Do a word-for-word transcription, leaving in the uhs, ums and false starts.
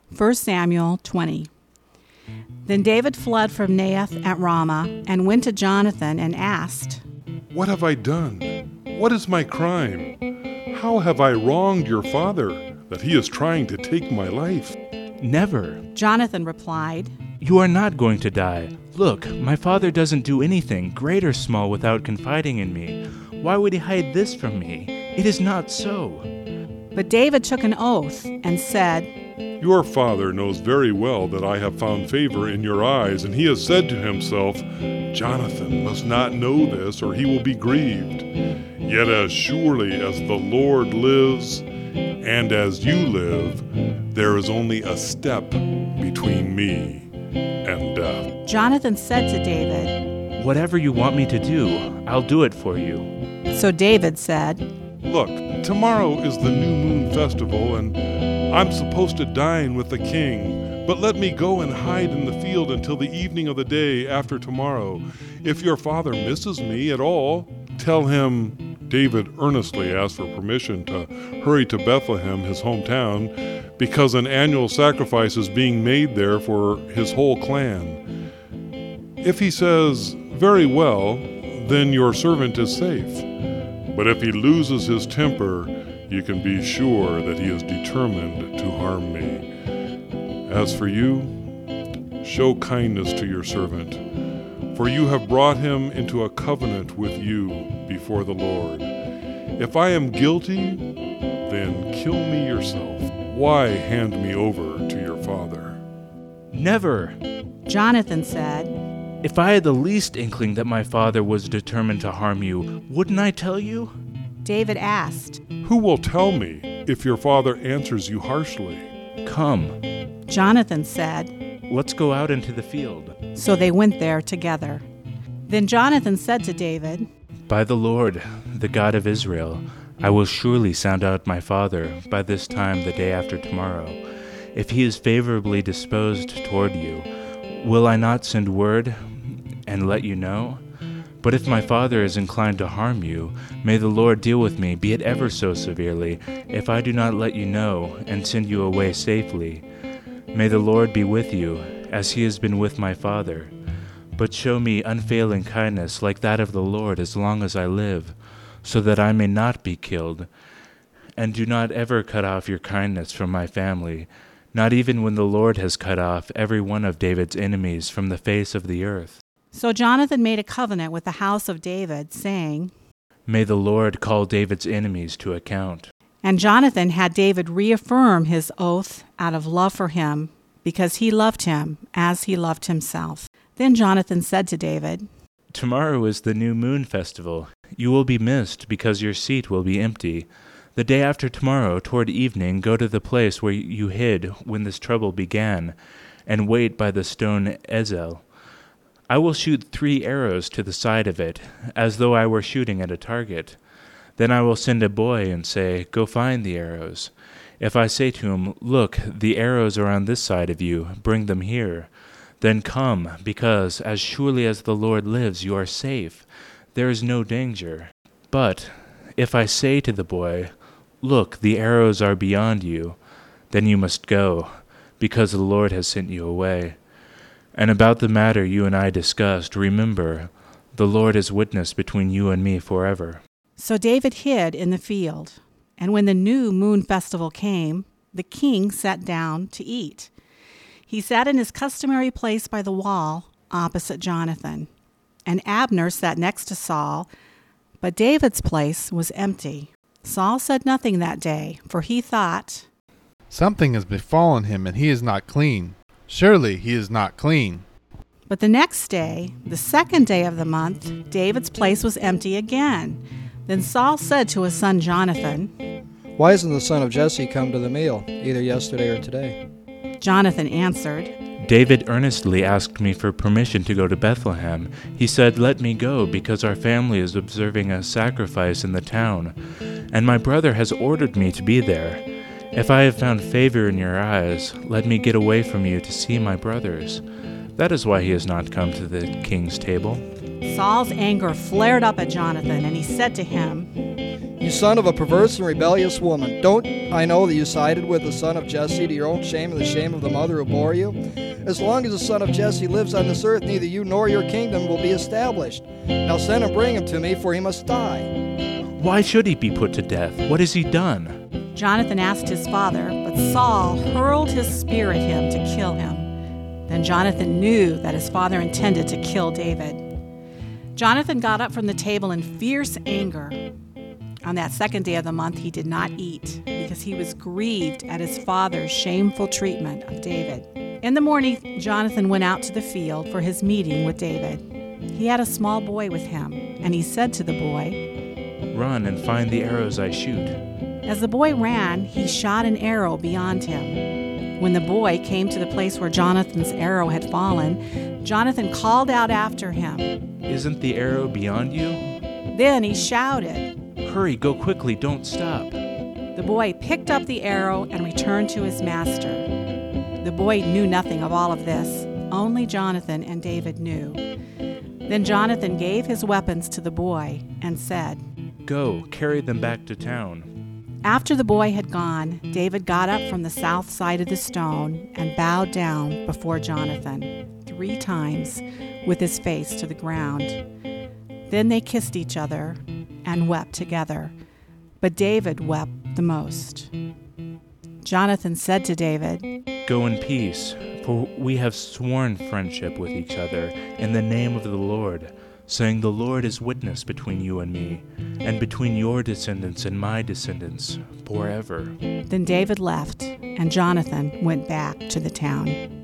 First Samuel twenty. Then David fled from Naioth at Ramah and went to Jonathan and asked, "What have I done? What is my crime? How have I wronged your father, that he is trying to take my life?" "Never." Jonathan replied, "You are not going to die. Look, my father doesn't do anything, great or small, without confiding in me. Why would he hide this from me? It is not so." But David took an oath and said, "Your father knows very well that I have found favor in your eyes, and he has said to himself, 'Jonathan must not know this, or he will be grieved.' Yet as surely as the Lord lives, and as you live, there is only a step between me and death." Jonathan said to David, "Whatever you want me to do, I'll do it for you." So David said, "Look, tomorrow is the new moon festival, and I'm supposed to dine with the king, but let me go and hide in the field until the evening of the day after tomorrow. If your father misses me at all, tell him David earnestly asked for permission to hurry to Bethlehem, his hometown, because an annual sacrifice is being made there for his whole clan. If he says, 'Very well,' then your servant is safe. But if he loses his temper, you can be sure that he is determined to harm me. As for you, show kindness to your servant, for you have brought him into a covenant with you before the Lord. If I am guilty, then kill me yourself. Why hand me over to your father?" "Never." Jonathan said, "If I had the least inkling that my father was determined to harm you, wouldn't I tell you?" David asked, "Who will tell me if your father answers you harshly?" "Come." Jonathan said, "Let's go out into the field." So they went there together. Then Jonathan said to David, "By the Lord, the God of Israel, I will surely sound out my father by this time the day after tomorrow. If he is favorably disposed toward you, will I not send word and let you know? But if my father is inclined to harm you, may the Lord deal with me, be it ever so severely, if I do not let you know and send you away safely. May the Lord be with you, as he has been with my father. But show me unfailing kindness like that of the Lord as long as I live, so that I may not be killed. And do not ever cut off your kindness from my family, not even when the Lord has cut off every one of David's enemies from the face of the earth." So Jonathan made a covenant with the house of David, saying, "May the Lord call David's enemies to account." And Jonathan had David reaffirm his oath out of love for him, because he loved him as he loved himself. Then Jonathan said to David, "Tomorrow is the new moon festival. You will be missed because your seat will be empty. The day after tomorrow, toward evening, go to the place where you hid when this trouble began, and wait by the stone Ezel. I will shoot three arrows to the side of it, as though I were shooting at a target. Then I will send a boy and say, 'Go find the arrows.' If I say to him, 'Look, the arrows are on this side of you, bring them here,' then come, because as surely as the Lord lives, you are safe. There is no danger. But if I say to the boy, 'Look, the arrows are beyond you,' then you must go, because the Lord has sent you away. And about the matter you and I discussed, remember, the Lord is witness between you and me forever." So David hid in the field, and when the new moon festival came, the king sat down to eat. He sat in his customary place by the wall, opposite Jonathan, and Abner sat next to Saul, but David's place was empty. Saul said nothing that day, for he thought, "Something has befallen him, and he is not clean. Surely he is not clean." But the next day, the second day of the month, David's place was empty again. Then Saul said to his son Jonathan, "Why isn't the son of Jesse come to the meal, either yesterday or today?" Jonathan answered, "David earnestly asked me for permission to go to Bethlehem. He said, 'Let me go, because our family is observing a sacrifice in the town, and my brother has ordered me to be there. If I have found favor in your eyes, let me get away from you to see my brothers.' That is why he has not come to the king's table." Saul's anger flared up at Jonathan, and he said to him, You son of a perverse and rebellious woman, don't I know that you sided with the son of Jesse to your own shame and the shame of the mother who bore you? As long as the son of Jesse lives on this earth, neither you nor your kingdom will be established. Now send and bring him to me, for he must die. Why should he be put to death? What has he done? Jonathan asked his father, but Saul hurled his spear at him to kill him. Then Jonathan knew that his father intended to kill David. Jonathan got up from the table in fierce anger. On that second day of the month, he did not eat, because he was grieved at his father's shameful treatment of David. In the morning, Jonathan went out to the field for his meeting with David. He had a small boy with him, and he said to the boy, "Run and find the arrows I shoot." As the boy ran, he shot an arrow beyond him. When the boy came to the place where Jonathan's arrow had fallen, Jonathan called out after him, "Isn't the arrow beyond you?" Then he shouted, "Hurry, go quickly, don't stop." The boy picked up the arrow and returned to his master. The boy knew nothing of all of this. Only Jonathan and David knew. Then Jonathan gave his weapons to the boy and said, "Go, carry them back to town." After the boy had gone, David got up from the south side of the stone and bowed down before Jonathan three times with his face to the ground. Then they kissed each other and wept together, but David wept the most. Jonathan said to David, "Go in peace, for we have sworn friendship with each other in the name of the Lord, saying, 'The Lord is witness between you and me, and between your descendants and my descendants forever.'" Then David left, and Jonathan went back to the town.